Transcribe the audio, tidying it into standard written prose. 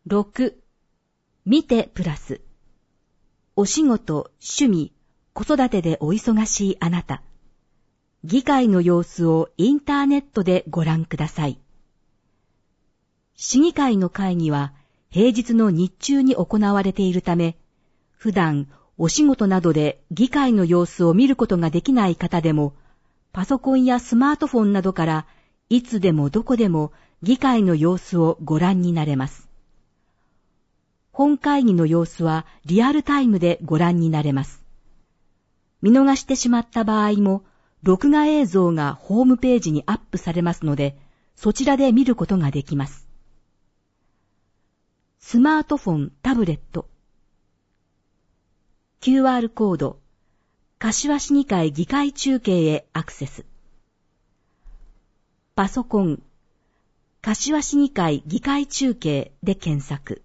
6、見てプラス。お仕事、趣味、子育てでお忙しいあなた。議会の様子をインターネットでご覧ください。市議会の会議は平日の日中に行われているため、普段お仕事などで議会の様子を見ることができない方でも、パソコンやスマートフォンなどからいつでもどこでも議会の様子をご覧になれます。本会議の様子はリアルタイムでご覧になれます。見逃してしまった場合も、録画映像がホームページにアップされますので、そちらで見ることができます。スマートフォン、タブレット。QR コード、柏市議会議会中継へアクセス。パソコン、柏市議会議会中継で検索。